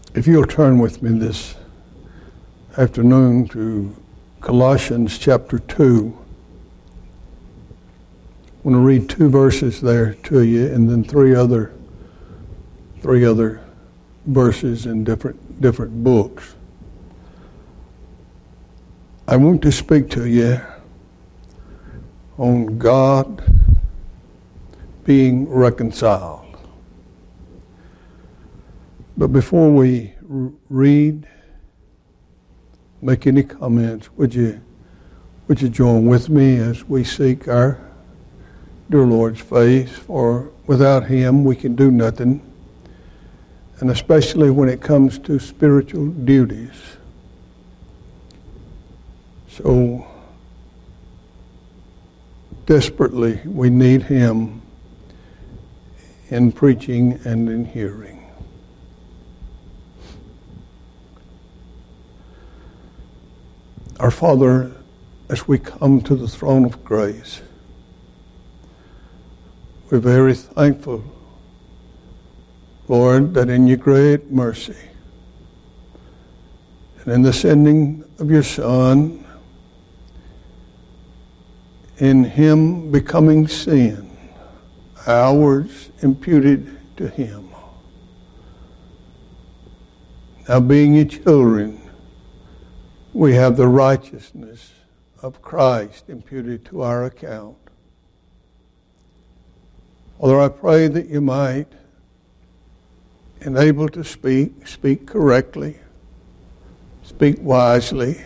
If you'll turn with me this afternoon to Colossians chapter 2. I want to read 2 verses there to you, and then three other verses in different books. I want to speak to you on God being reconciled. But before we read, make any comments, would you join with me as we seek our dear Lord's face? For without Him we can do nothing, and especially when it comes to spiritual duties. So desperately we need Him in preaching and in hearing. Our Father, as we come to the throne of grace, we're very thankful, Lord, that in your great mercy and in the sending of your Son, in Him becoming sin, ours imputed to Him. Now being your children, we have the righteousness of Christ imputed to our account. Father, I pray that you might enable to speak correctly, speak wisely,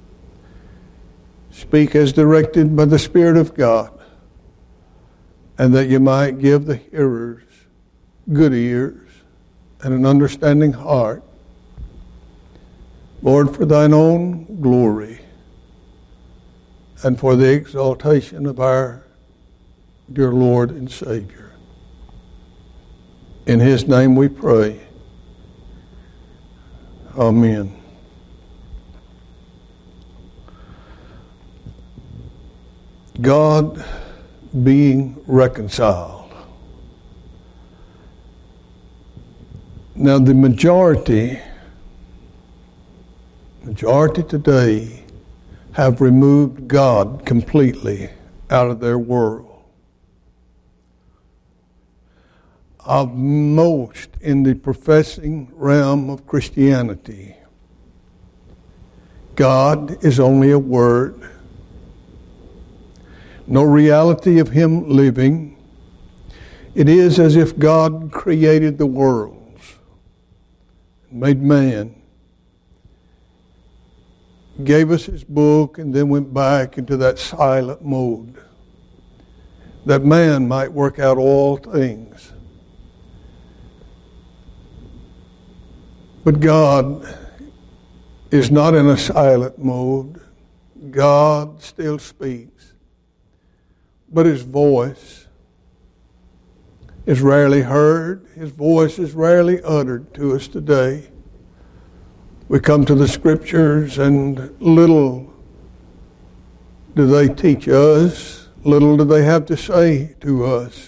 speak as directed by the Spirit of God, and that you might give the hearers good ears and an understanding heart, Lord, for thine own glory and for the exaltation of our dear Lord and Savior. In His name we pray. Amen. God being reconciled. Now the majority today have removed God completely out of their world. Of most in the professing realm of Christianity, God is only a word. No reality of Him living. It is as if God created the worlds, made man, gave us His book, and then went back into that silent mode, that man might work out all things. But God is not in a silent mode. God still speaks, but His voice is rarely heard. His voice is rarely uttered to us today. We come to the Scriptures, and little do they teach us, little do they have to say to us,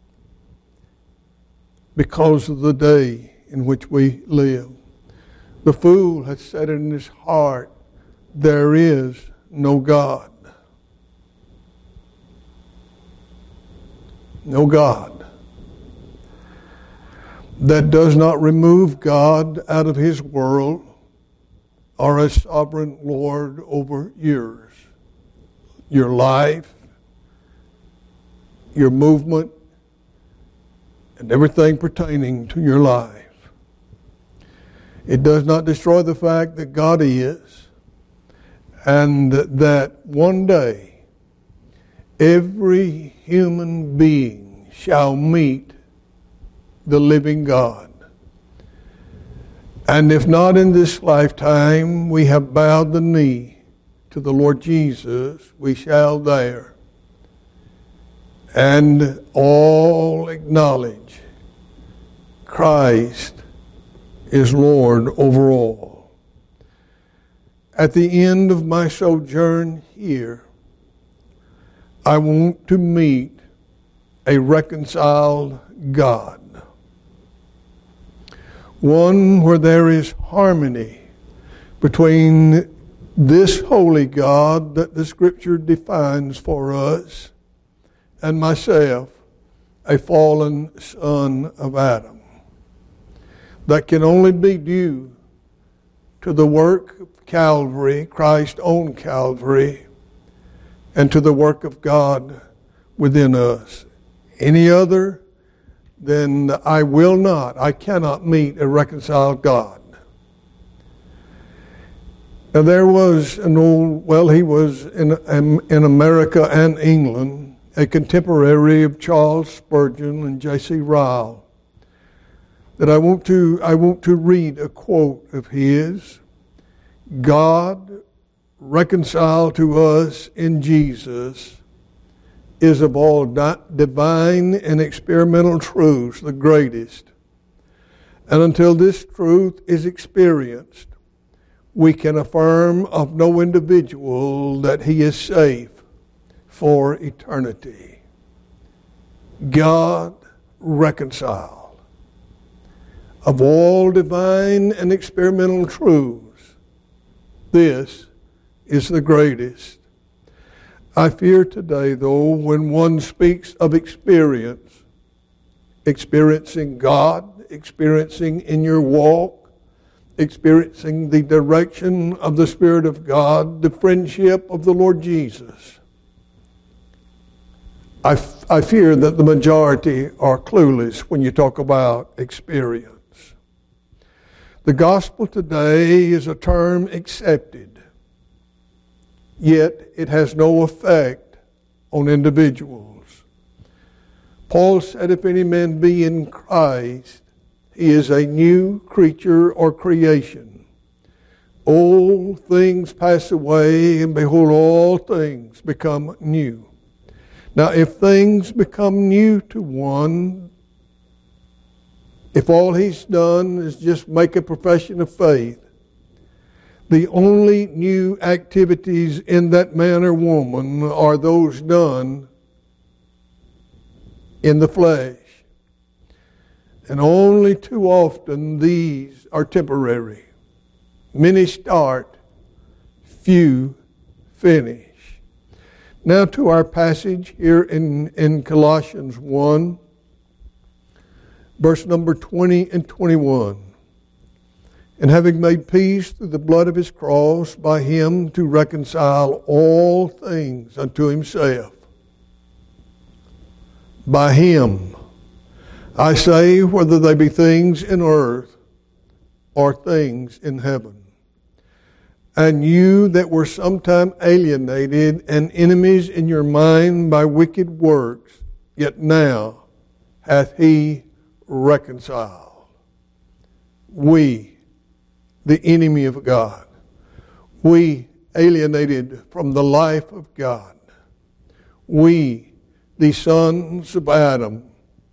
because of the day in which we live. The fool has said in his heart, there is no God. No God. That does not remove God out of His world, or a sovereign Lord over yours, your life, your movement, and everything pertaining to your life. It does not destroy the fact that God is, and that one day every human being shall meet the living God. And if not in this lifetime, we have bowed the knee to the Lord Jesus, we shall there. And all acknowledge Christ is Lord over all. At the end of my sojourn here, I want to meet a reconciled God. one where there is harmony between this holy God that the Scripture defines for us and myself, a fallen son of Adam. That can only be due to the work of Calvary, Christ on Calvary, and to the work of God within us. Any other, then I cannot meet a reconciled God. Now there was he was in America and England, a contemporary of Charles Spurgeon and J.C. Ryle, that I want to read a quote of his. God reconciled to us in Jesus is of all divine and experimental truths the greatest. And until this truth is experienced, we can affirm of no individual that he is safe for eternity. God reconciled. Of all divine and experimental truths, this is the greatest. I fear today, though, when one speaks of experiencing God, experiencing in your walk, experiencing the direction of the Spirit of God, the friendship of the Lord Jesus, I fear that the majority are clueless when you talk about experience. The gospel today is a term accepted, yet it has no effect on individuals. Paul said, if any man be in Christ, he is a new creature or creation. Old things pass away, and behold, all things become new. Now, if things become new to one, if all he's done is just make a profession of faith, the only new activities in that man or woman are those done in the flesh. And only too often these are temporary. Many start, few finish. Now to our passage here in Colossians 1, verse number 20 and 21. And having made peace through the blood of his cross, by him to reconcile all things unto himself. By him, I say, whether they be things in earth or things in heaven. And you that were sometime alienated and enemies in your mind by wicked works, yet now hath he reconciled. We, the enemy of God, we alienated from the life of God, we, the sons of Adam,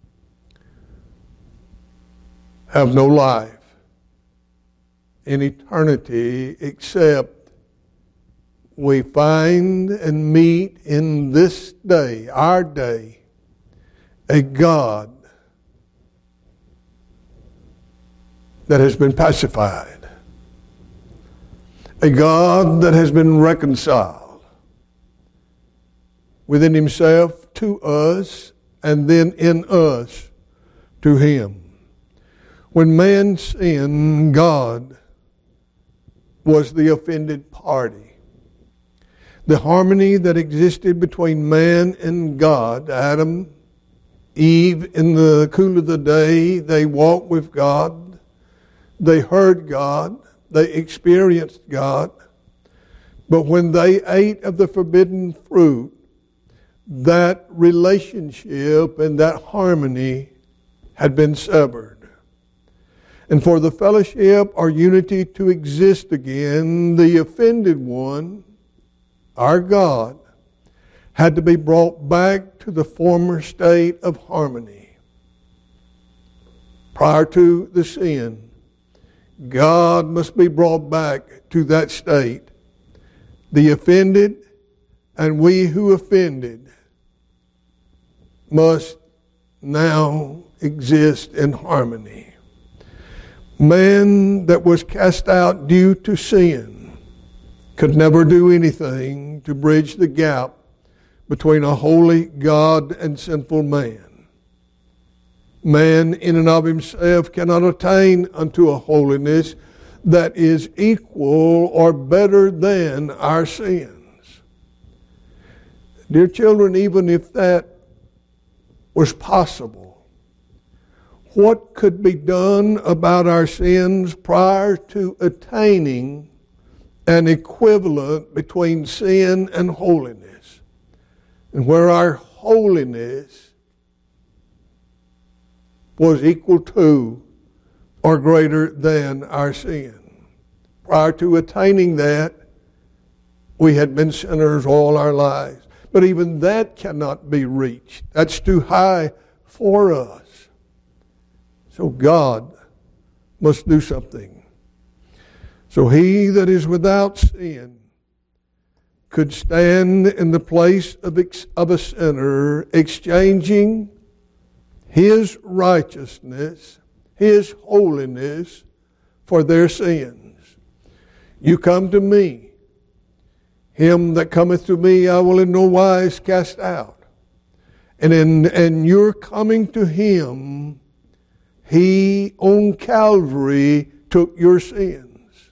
have no life in eternity except we find and meet in this day, our day, a God that has been pacified, a God that has been reconciled within himself to us and then in us to him. When man sinned, God was the offended party. The harmony that existed between man and God, Adam, Eve, in the cool of the day, they walked with God, they heard God, they experienced God, but when they ate of the forbidden fruit, that relationship and that harmony had been severed. And for the fellowship or unity to exist again, the offended one, our God, had to be brought back to the former state of harmony. Prior to the sin, God must be brought back to that state. The offended and we who offended must now exist in harmony. Man that was cast out due to sin could never do anything to bridge the gap between a holy God and sinful man. Man in and of himself cannot attain unto a holiness that is equal or better than our sins. Dear children, even if that was possible, what could be done about our sins prior to attaining an equivalent between sin and holiness? And where our holiness was equal to or greater than our sin. Prior to attaining that, we had been sinners all our lives. But even that cannot be reached. That's too high for us. So God must do something. So he that is without sin could stand in the place of a sinner, exchanging his righteousness, his holiness, for their sins. You come to me. Him that cometh to me I will in no wise cast out. And you're coming to him. He on Calvary took your sins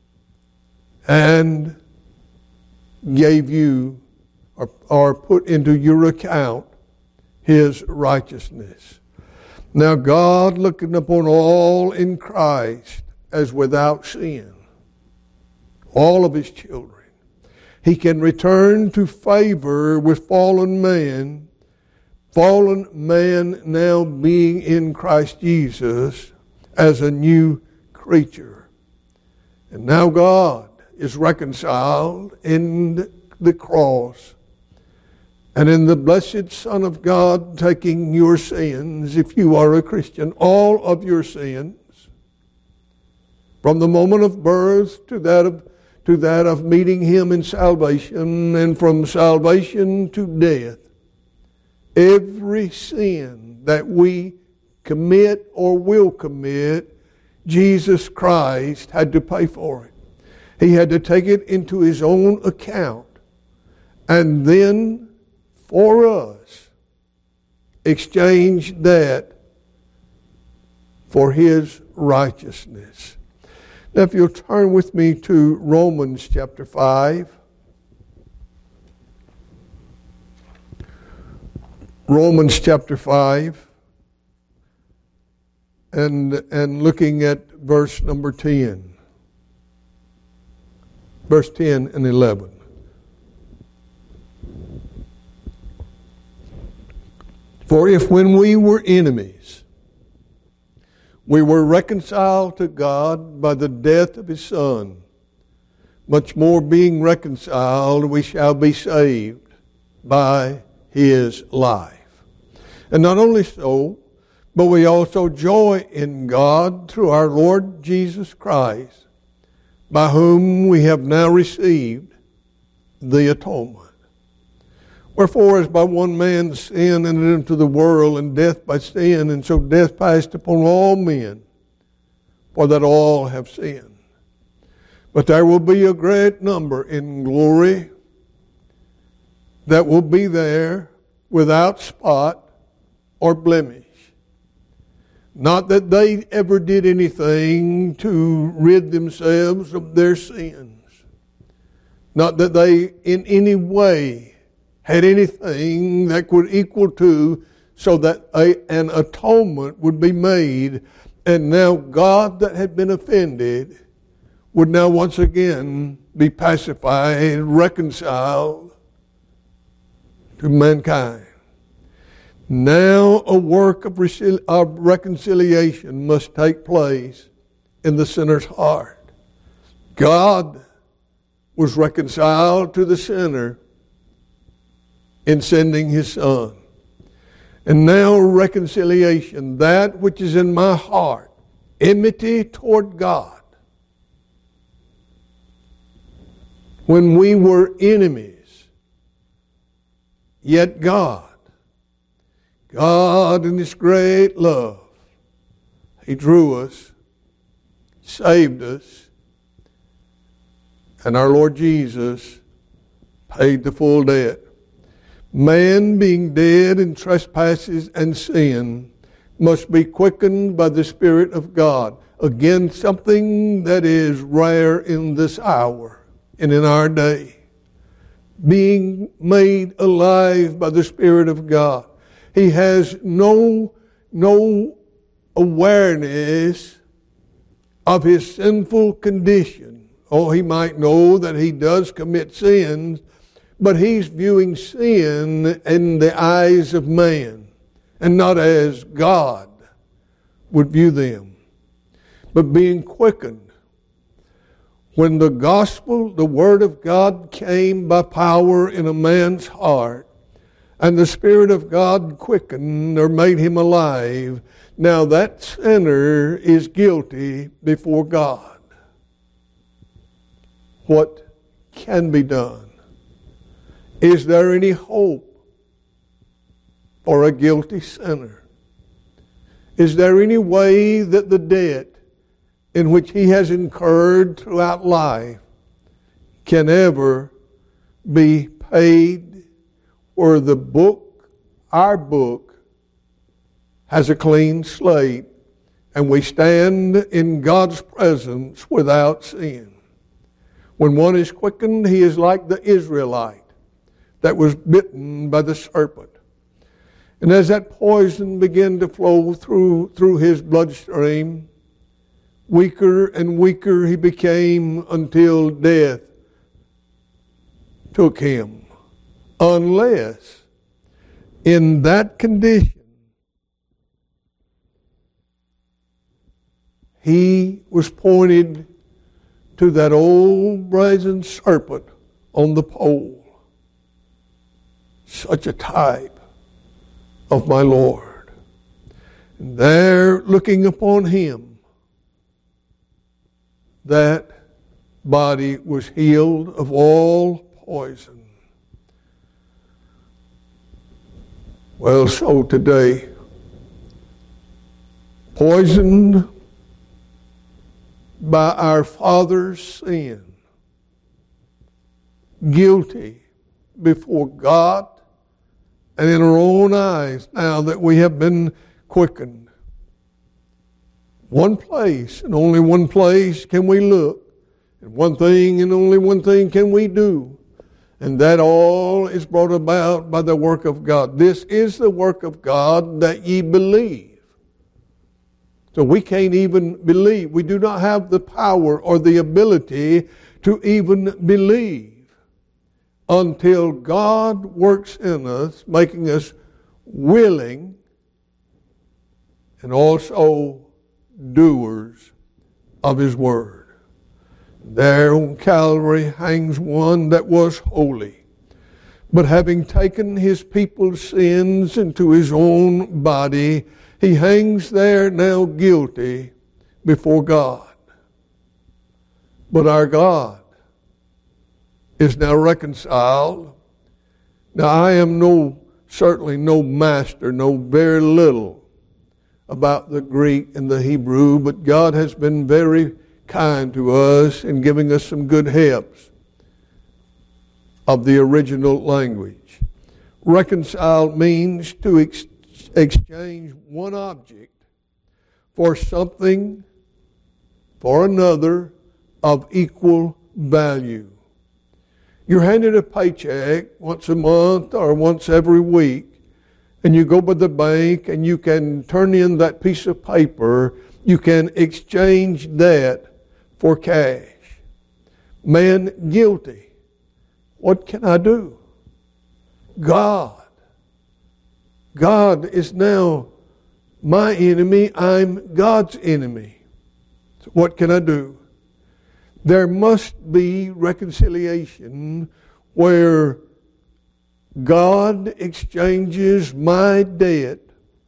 and gave you or put into your account his righteousness. Now God, looking upon all in Christ as without sin, all of his children, he can return to favor with fallen man now being in Christ Jesus as a new creature. And now God is reconciled in the cross and in the blessed Son of God taking your sins, if you are a Christian, all of your sins, from the moment of birth to that of meeting him in salvation, and from salvation to death. Every sin that we commit or will commit, Jesus Christ had to pay for it. He had to take it into his own account and then for us exchange that for his righteousness. Now if you'll turn with me to Romans chapter 5. Romans chapter 5 and looking at verse number 10. Verse 10 and 11. For if when we were enemies, we were reconciled to God by the death of his Son, much more being reconciled, we shall be saved by his life. And not only so, but we also joy in God through our Lord Jesus Christ, by whom we have now received the atonement. Wherefore, as by one man sin entered into the world, and death by sin, and so death passed upon all men, for that all have sinned. But there will be a great number in glory that will be there without spot or blemish. Not that they ever did anything to rid themselves of their sins. Not that they in any way had anything that could equal to, so that an atonement would be made. And now God that had been offended would now once again be pacified, reconciled to mankind. Now a work of reconciliation must take place in the sinner's heart. God was reconciled to the sinner in sending his Son. And now reconciliation, that which is in my heart, enmity toward God. When we were enemies, yet God in his great love, he drew us saved us, and our Lord Jesus paid the full debt. Man, being dead in trespasses and sin, must be quickened by the Spirit of God. Again, something that is rare in this hour and in our day. Being made alive by the Spirit of God. He has no awareness of his sinful condition. Oh, he might know that he does commit sins, but he's viewing sin in the eyes of man and not as God would view them. But being quickened. When the gospel, the word of God, came by power in a man's heart, and the Spirit of God quickened or made him alive, now that sinner is guilty before God. What can be done? Is there any hope for a guilty sinner? Is there any way that the debt in which he has incurred throughout life can ever be paid, where the book, our book, has a clean slate and we stand in God's presence without sin? When one is quickened, he is like the Israelite that was bitten by the serpent. And as that poison began to flow through his bloodstream, weaker and weaker he became until death took him. Unless in that condition he was pointed to that old brazen serpent on the pole. Such a type of my Lord. And there, looking upon him, that body was healed of all poison. Well, so today, poisoned by our father's sin, guilty before God and in our own eyes, now that we have been quickened. One place and only one place can we look, and one thing and only one thing can we do, and that all is brought about by the work of God. This is the work of God, that ye believe. So we can't even believe. We do not have the power or the ability to even believe until God works in us, making us willing and also doers of His Word. There on Calvary hangs one that was holy, but having taken His people's sins into His own body, He hangs there now guilty before God. But our God is now reconciled. Now I am certainly no master, know very little about the Greek and the Hebrew, but God has been very kind to us in giving us some good helps of the original language. Reconcile means to exchange one object for something, for another of equal value. You're handed a paycheck once a month or once every week, and you go by the bank and you can turn in that piece of paper. You can exchange that for cash. Man guilty. What can I do? God is now my enemy. I'm God's enemy. So what can I do? There must be reconciliation where God exchanges my debt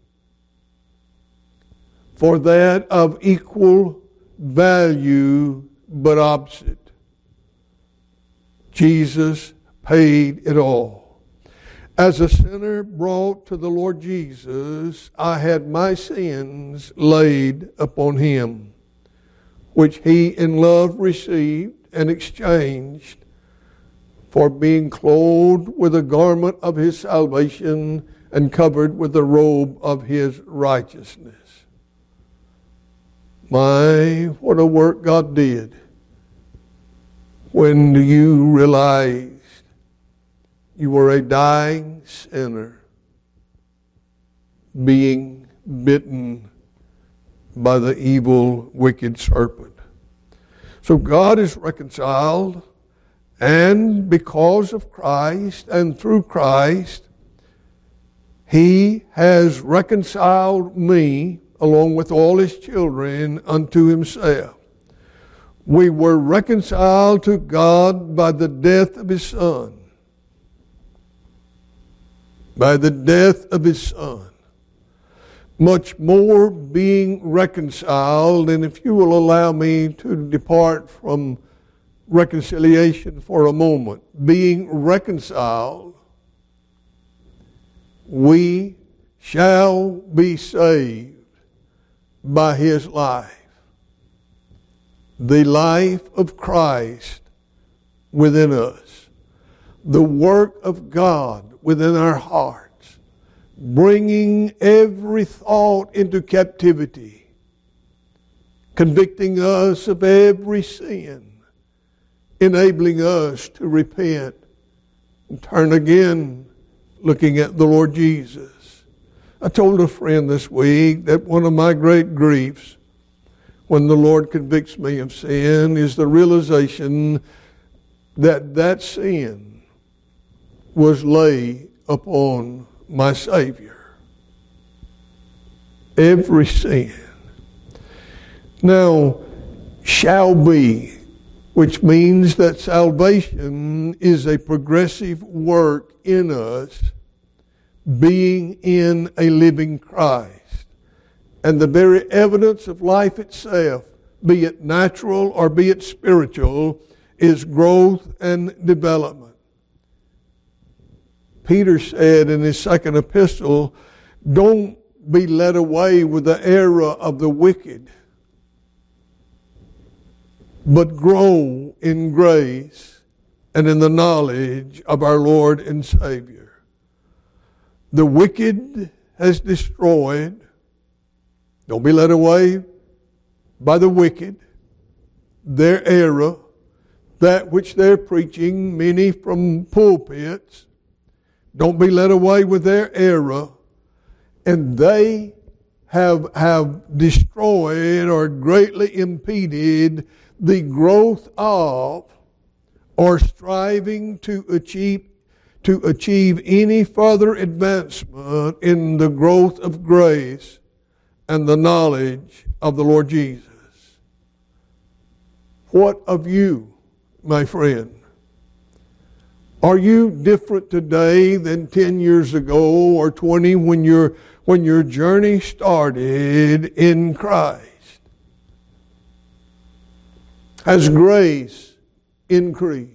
for that of equal value but opposite. Jesus paid it all. As a sinner brought to the Lord Jesus, I had my sins laid upon Him. which he in love received and exchanged for being clothed with a garment of his salvation and covered with the robe of his righteousness. My, what a work God did when you realized you were a dying sinner being bitten by the evil, wicked serpent. So God is reconciled, and because of Christ and through Christ, he has reconciled me along with all his children unto himself. We were reconciled to God by the death of his Son. By the death of his Son. Much more being reconciled, and if you will allow me to depart from reconciliation for a moment, being reconciled, we shall be saved by his life. The life of Christ within us. The work of God within our hearts. Bringing every thought into captivity. Convicting us of every sin. Enabling us to repent and turn again, looking at the Lord Jesus. I told a friend this week that one of my great griefs when the Lord convicts me of sin is the realization that that sin was laid upon my Savior. Every sin. Now, shall be, which means that salvation is a progressive work in us, being in a living Christ. And the very evidence of life itself, be it natural or be it spiritual, is growth and development. Peter said in his second epistle, don't be led away with the error of the wicked, but grow in grace and in the knowledge of our Lord and Savior. The wicked has destroyed. Don't be led away by the wicked, their error, that which they're preaching, many from pulpits. Don't be led away with their error. And they have destroyed or greatly impeded the growth of or striving to achieve any further advancement in the growth of grace and the knowledge of the Lord Jesus. What of you, my friend? Are you different today than 10 years ago or 20 when your journey started in Christ? Has grace increased?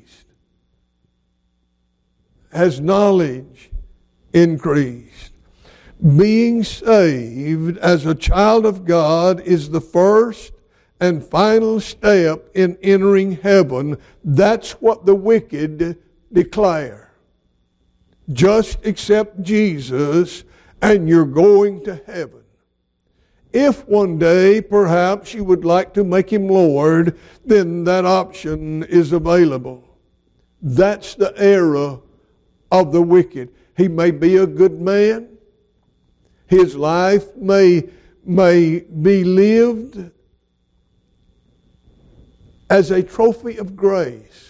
Has knowledge increased? Being saved as a child of God is the first and final step in entering heaven. That's what the wicked declare. Just accept Jesus and you're going to heaven. If one day perhaps you would like to make him Lord, then that option is available. That's the error of the wicked. He may be a good man. His life may be lived as a trophy of grace.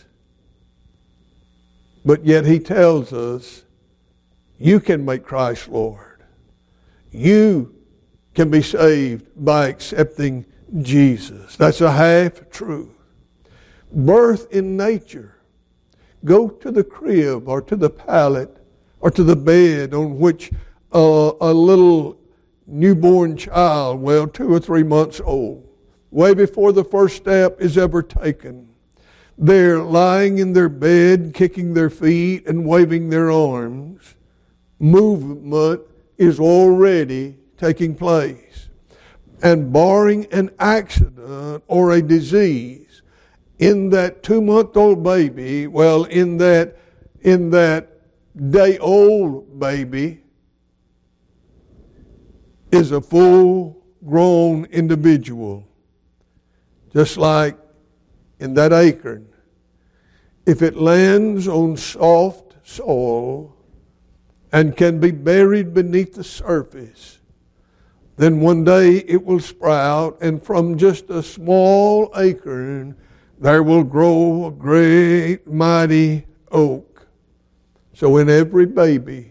But yet he tells us, you can make Christ Lord. You can be saved by accepting Jesus. That's a half truth. Birth in nature. Go to the crib or to the pallet or to the bed on which a little newborn child, 2 or 3 months old, way before the first step is ever taken. They're lying in their bed, kicking their feet and waving their arms. Movement is already taking place. And barring an accident or a disease, in that 2-month-old baby, well, in that day-old baby is a full-grown individual. Just like in that acorn, if it lands on soft soil and can be buried beneath the surface, then one day it will sprout, and from just a small acorn there will grow a great mighty oak. So in every baby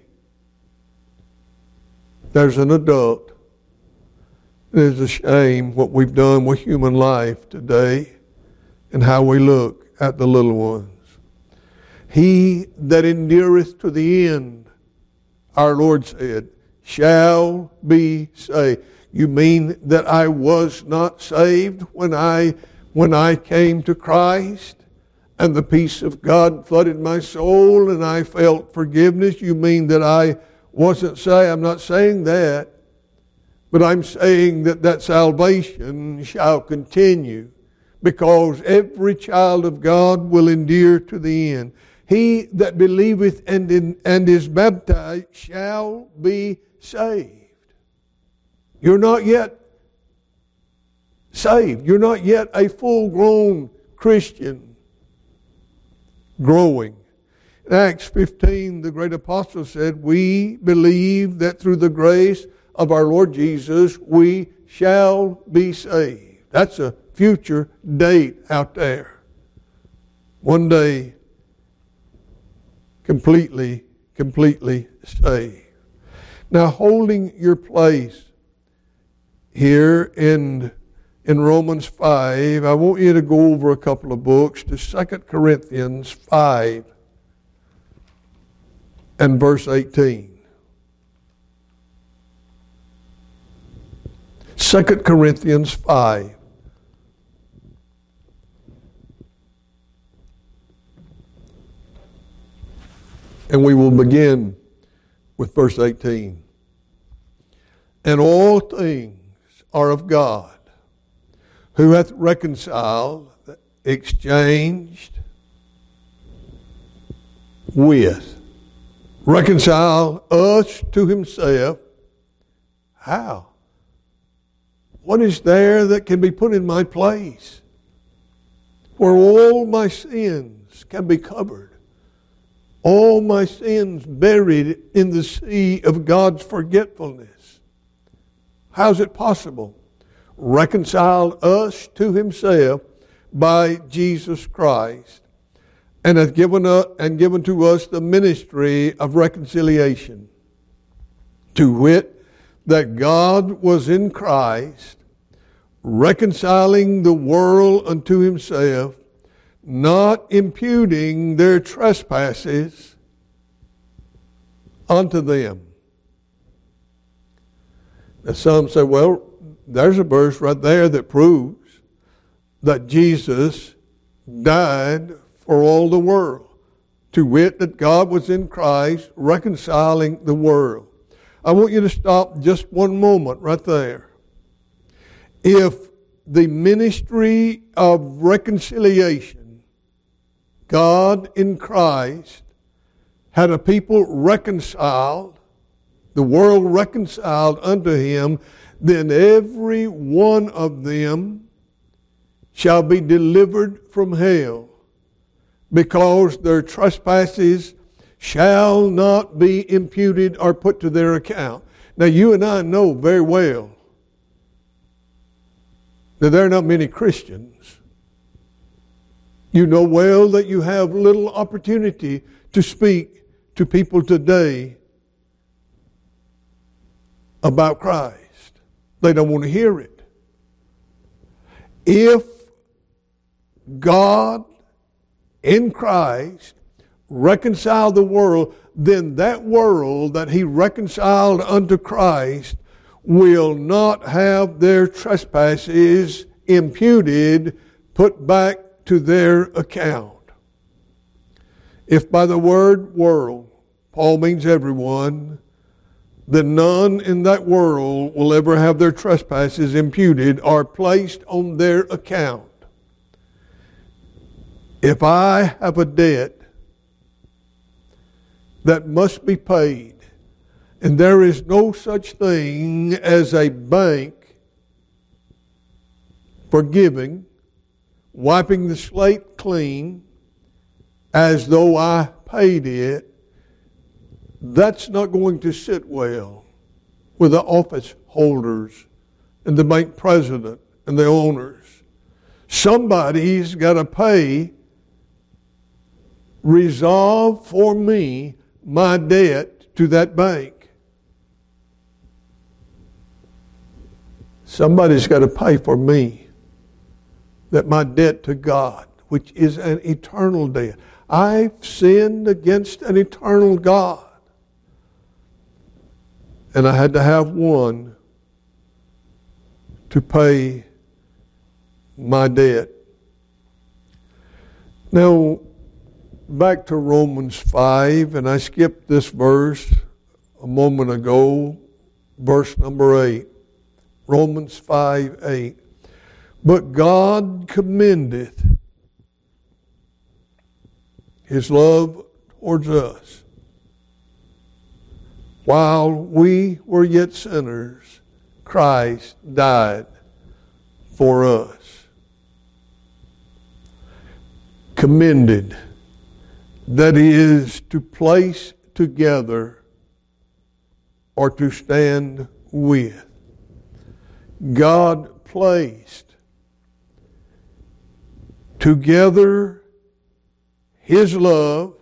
there's an adult. It is a shame what we've done with human life today and how we look at the little ones. He that endureth to the end, our Lord said, shall be saved. You mean that I was not saved when I came to Christ and the peace of God flooded my soul and I felt forgiveness? You mean that I wasn't saved? I'm not saying that, but I'm saying that salvation shall continue, because every child of God will endure to the end. He that believeth and is baptized shall be saved. You're not yet saved. You're not yet a full-grown Christian growing. In Acts 15, the great apostle said, we believe that through the grace of our Lord Jesus, we shall be saved. That's a future date out there. One day, completely saved. Now, holding your place here in Romans 5, I want you to go over a couple of books to 2 Corinthians 5 and verse 18. 2 Corinthians 5. And we will begin with verse 18. And all things are of God, who hath reconciled, exchanged with, reconciled us to himself. How? What is there that can be put in my place where all my sins can be covered? All my sins buried in the sea of God's forgetfulness. How's it possible? Reconciled us to himself by Jesus Christ, and hath given to us the ministry of reconciliation, to wit, that God was in Christ, reconciling the world unto himself, not imputing their trespasses unto them. Now some say, well, there's a verse right there that proves that Jesus died for all the world. To wit, that God was in Christ reconciling the world. I want you to stop just one moment right there. If the ministry of reconciliation, God in Christ had a people reconciled, the world reconciled unto him, then every one of them shall be delivered from hell, because their trespasses shall not be imputed or put to their account. Now you and I know very well that there are not many Christians. You know well that you have little opportunity to speak to people today about Christ. They don't want to hear it. If God in Christ reconciled the world, then that world that he reconciled unto Christ will not have their trespasses imputed, put back to their account. If by the word world, Paul means everyone, then none in that world will ever have their trespasses imputed or placed on their account. If I have a debt that must be paid, and there is no such thing as a bank forgiving, wiping the slate clean as though I paid it, that's not going to sit well with the office holders and the bank president and the owners. Somebody's got to pay, resolve for me my debt to that bank. Somebody's got to pay for me that my debt to God, which is an eternal debt. I've sinned against an eternal God. And I had to have one to pay my debt. Now, back to Romans 5, and I skipped this verse a moment ago, verse number 8. Romans 5:8. But God commendeth His love towards us. While we were yet sinners, Christ died for us. Commended, that is to place together or to stand with. God placed together His love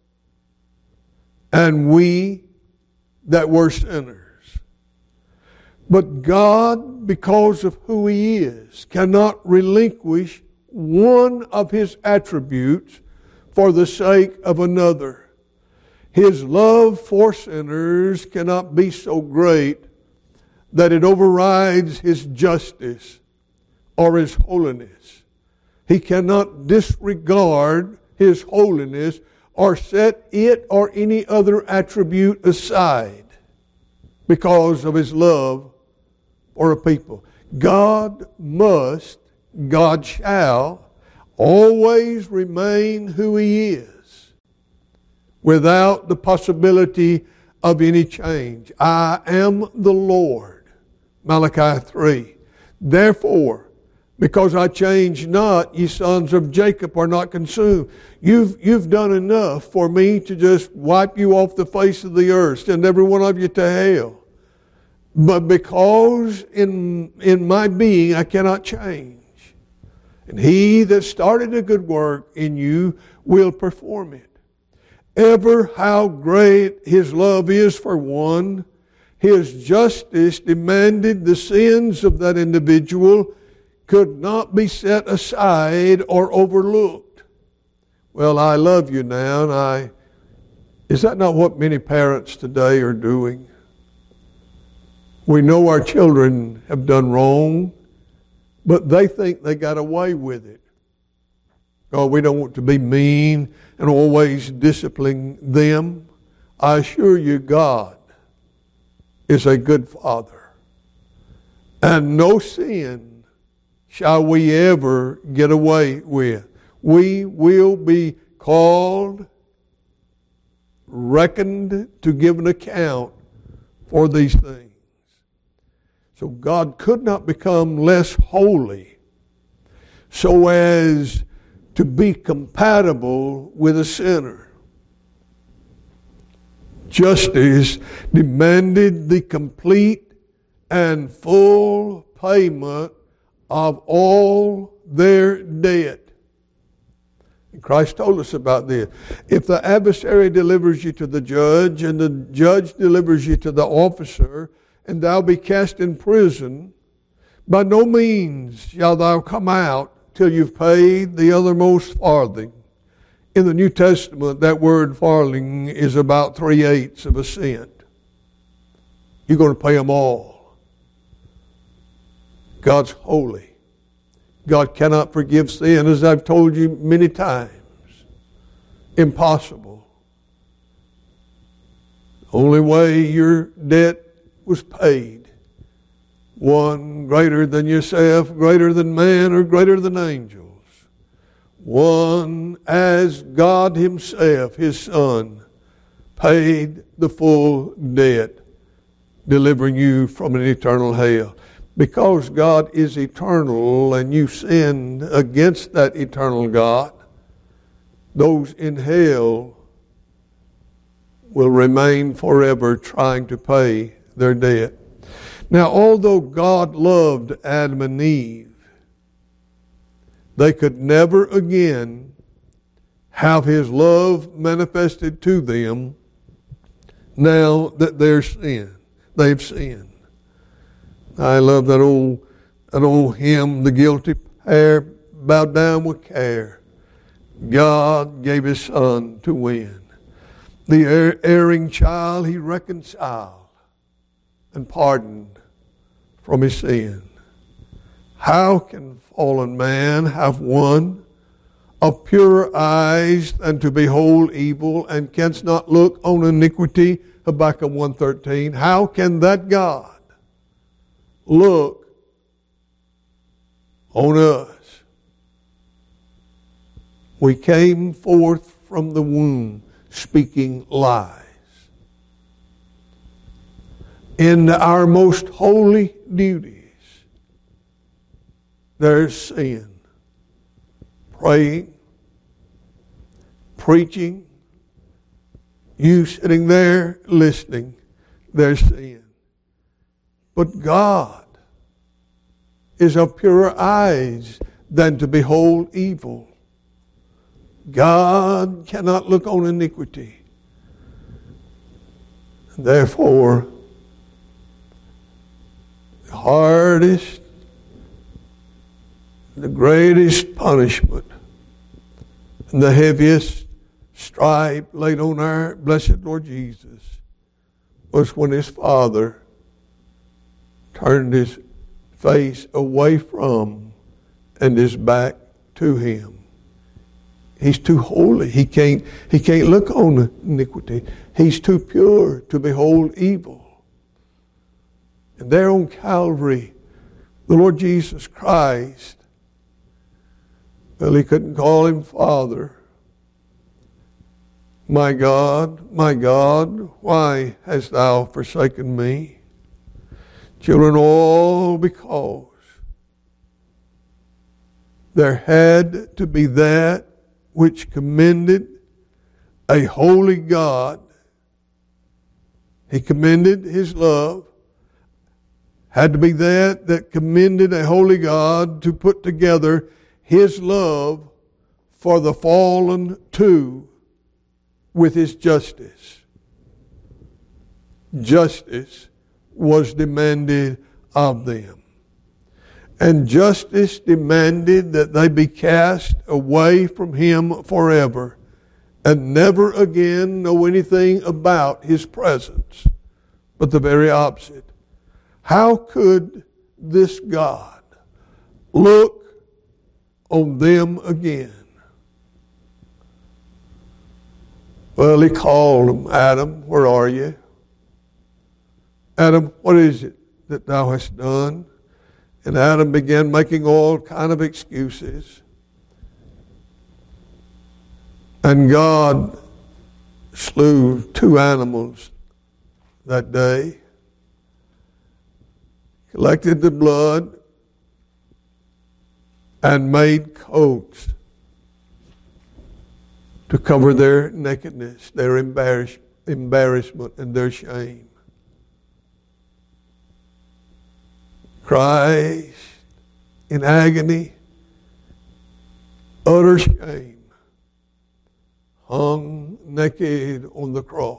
and we that were sinners. But God, because of who He is, cannot relinquish one of His attributes for the sake of another. His love for sinners cannot be so great that it overrides His justice or His holiness. He cannot disregard His holiness or set it or any other attribute aside because of His love for a people. God must, God shall always remain who He is without the possibility of any change. I am the Lord, Malachi 3. Therefore, because I change not, ye sons of Jacob are not consumed. You've done enough for me to just wipe you off the face of the earth, send every one of you to hell. But because in my being I cannot change, and He that started a good work in you will perform it. Ever how great His love is for one, His justice demanded the sins of that individual could not be set aside or overlooked. Well, I love you now, and is that not what many parents today are doing? We know our children have done wrong, but they think they got away with it. Oh, we don't want to be mean and always discipline them. I assure you, God is a good Father, and no sin shall we ever get away with. We will be called, reckoned to give an account for these things. So God could not become less holy so as to be compatible with a sinner. Justice demanded the complete and full payment of all their debt. And Christ told us about this. If the adversary delivers you to the judge, and the judge delivers you to the officer, and thou be cast in prison, by no means shall thou come out till you've paid the othermost farthing. In the New Testament, that word farthing is about 3/8 of a cent. You're going to pay them all. God's holy. God cannot forgive sin, as I've told you many times. Impossible. Only way your debt was paid, one greater than yourself, greater than man, or greater than angels. One as God himself, his Son, paid the full debt, delivering you from an eternal hell. Because God is eternal and you sinned against that eternal God, those in hell will remain forever trying to pay their debt. Now, although God loved Adam and Eve, they could never again have his love manifested to them now that they've sinned. I love that old hymn, the guilty pair bowed down with care. God gave his Son to win. The erring child he reconciled and pardoned from his sin. How can fallen man have one of purer eyes than to behold evil, and canst not look on iniquity? Habakkuk 1:13. How can that God look on us? We came forth from the womb speaking lies. In our most holy duties, there's sin. Praying, preaching, you sitting there listening, there's sin. But God is of purer eyes than to behold evil. God cannot look on iniquity. Therefore, the hardest, the greatest punishment, and the heaviest stripe laid on our blessed Lord Jesus was when his Father turned his face away from and his back to him. He's too holy. He can't look on iniquity. He's too pure to behold evil. And there on Calvary, the Lord Jesus Christ, well, he couldn't call him Father. My God, why hast thou forsaken me? Children, all because there had to be that which commended a holy God. He commended his love. Had to be that commended a holy God to put together his love for the fallen too with his justice. Justice was demanded of them. And justice demanded that they be cast away from him forever and never again know anything about his presence, but the very opposite. How could this God look on them again? Well, he called him, Adam, where are you? Adam, what is it that thou hast done? And Adam began making all kind of excuses. And God slew 2 animals that day, collected the blood, and made coats to cover their nakedness, their embarrassment, and their shame. Christ, in agony, utter shame, hung naked on the cross.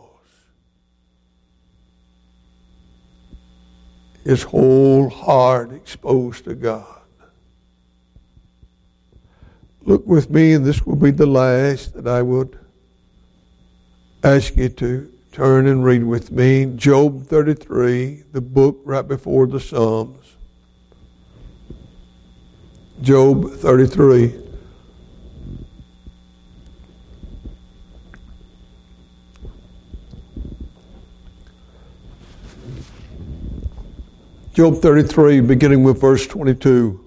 His whole heart exposed to God. Look with me, and this will be the last that I would ask you to turn and read with me. Job 33, the book right before the Psalms. Job 33. Job 33, beginning with verse 22.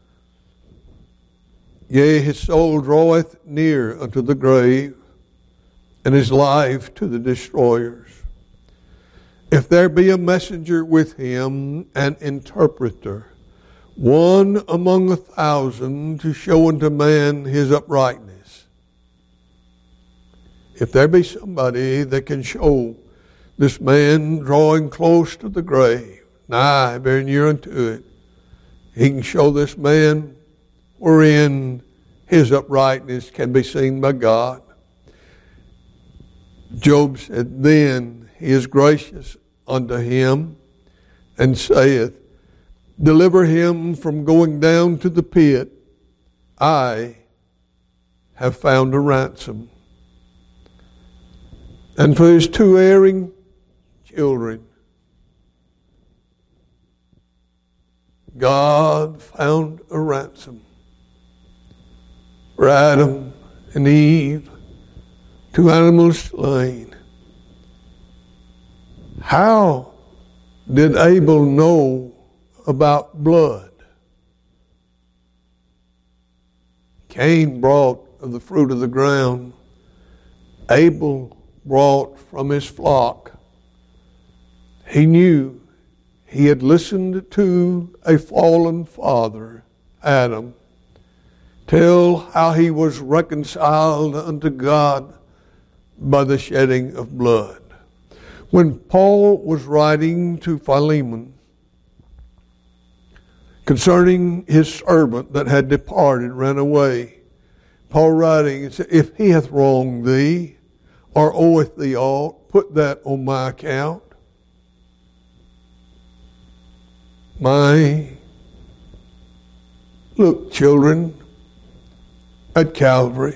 Yea, his soul draweth near unto the grave, and his life to the destroyers. If there be a messenger with him, an interpreter, one among 1,000 to show unto man his uprightness. If there be somebody that can show this man drawing close to the grave, nigh, very near unto it, he can show this man wherein his uprightness can be seen by God. Job said, then he is gracious unto him, and saith, deliver him from going down to the pit. I have found a ransom. And for his 2 erring children, God found a ransom. For Adam and Eve, 2 animals slain. How did Abel know about blood? Cain brought of the fruit of the ground. Abel brought from his flock. He knew he had listened to a fallen father, Adam, tell how he was reconciled unto God by the shedding of blood. When Paul was writing to Philemon concerning his servant that had departed, ran away, Paul writing, and said, if he hath wronged thee, or oweth thee aught, put that on my account. Look, children, at Calvary,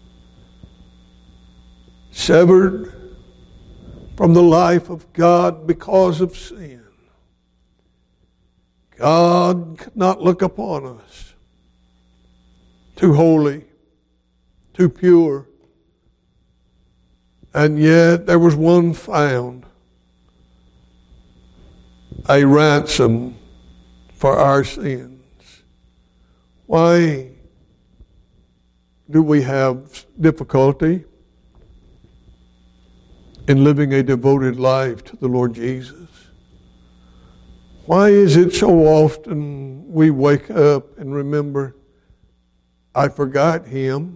severed from the life of God because of sin. God could not look upon us too holy, too pure, and yet there was one found, a ransom for our sins. Why do we have difficulty in living a devoted life to the Lord Jesus? Why is it so often we wake up and remember, I forgot him.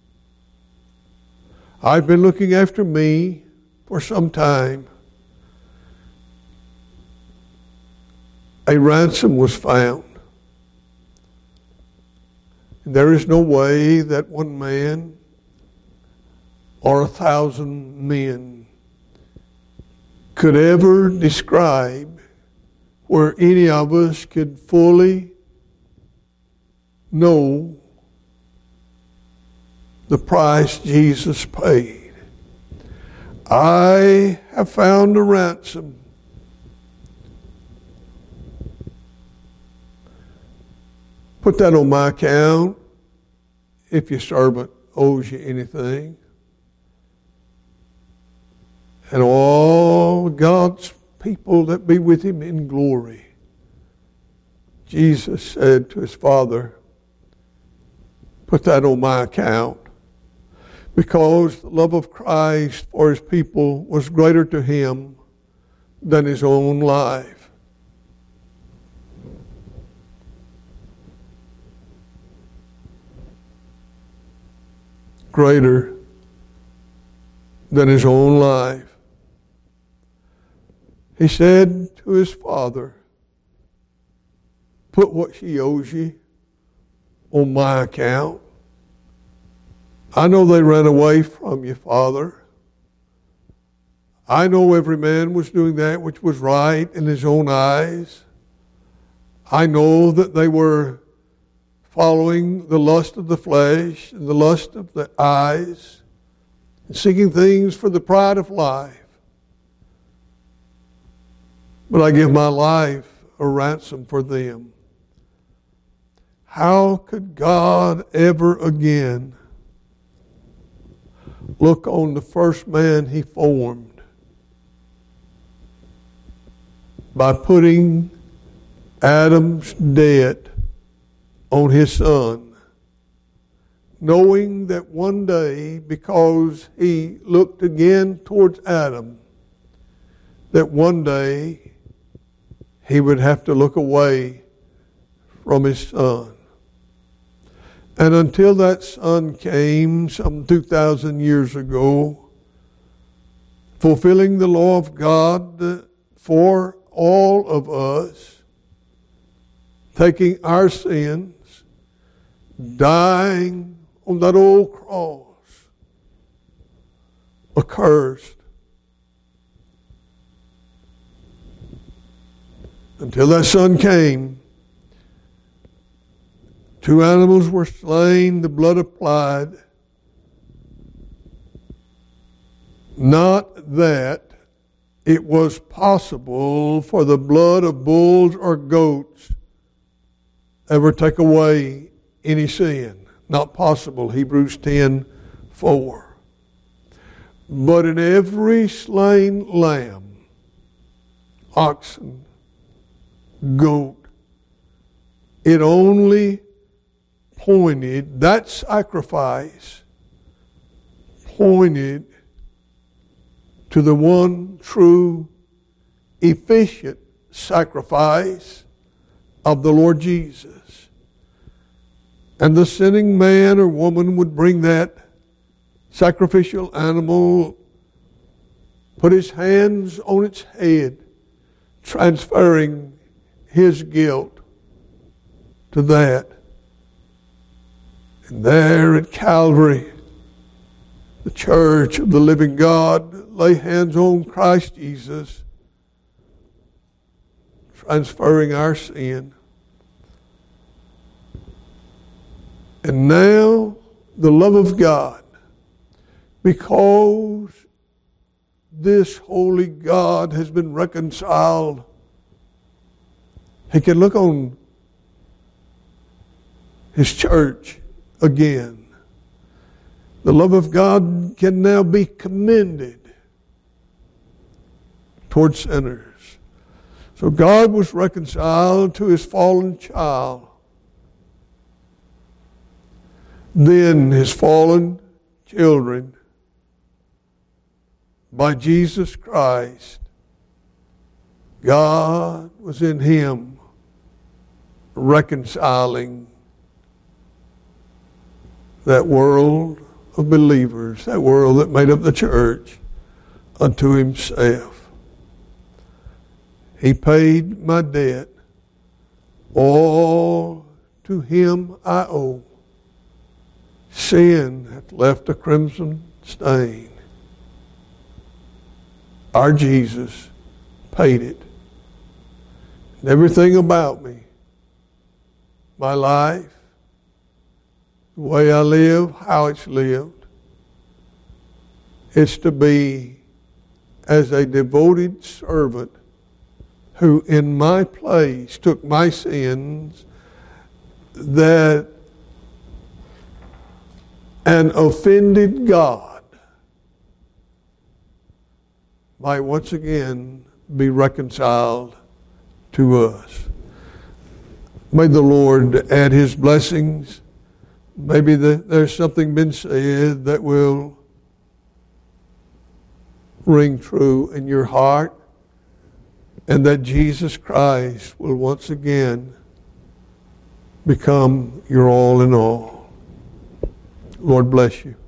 I've been looking after me for some time. A ransom was found. There is no way that one man or 1,000 men could ever describe where any of us could fully know the price Jesus paid. I have found a ransom. Put that on my account if your servant owes you anything. And all God's people that be with him in glory. Jesus said to his Father, put that on my account, because the love of Christ for his people was greater to him than his own life. Greater than his own life. He said to his Father, put what she owes you on my account. I know they ran away from you, Father. I know every man was doing that which was right in his own eyes. I know that they were following the lust of the flesh and the lust of the eyes, and seeking things for the pride of life. But I give my life a ransom for them. How could God ever again look on the first man he formed by putting Adam's debt on his son, knowing that one day, because he looked again towards Adam, that one day he would have to look away from his son. And until that son came some 2,000 years ago, fulfilling the law of God for all of us, taking our sins, dying on that old cross, accursed. Until that son came, 2 animals were slain, the blood applied. Not that it was possible for the blood of bulls or goats ever take away any sin. Not possible, Hebrews 10:4. But in every slain lamb, oxen, goat, it only pointed, that sacrifice pointed to the one true, efficient sacrifice of the Lord Jesus. And the sinning man or woman would bring that sacrificial animal, put his hands on its head, transferring his guilt to that. And there at Calvary, the church of the living God lay hands on Christ Jesus, transferring our sin. And now the love of God, because this holy God has been reconciled, he can look on his church again. The love of God can now be commended towards sinners. So God was reconciled to his fallen child. Then his fallen children, by Jesus Christ, God was in him reconciling that world of believers, that world that made up the church, unto himself. He paid my debt. All to him I owe. Sin hath left a crimson stain. Our Jesus paid it. And everything about me, my life, the way I live, how it's lived, it's to be as a devoted servant who in my place took my sins, that an offended God might once again be reconciled to us. May the Lord add his blessings. Maybe there's something been said that will ring true in your heart, and that Jesus Christ will once again become your all in all. Lord bless you.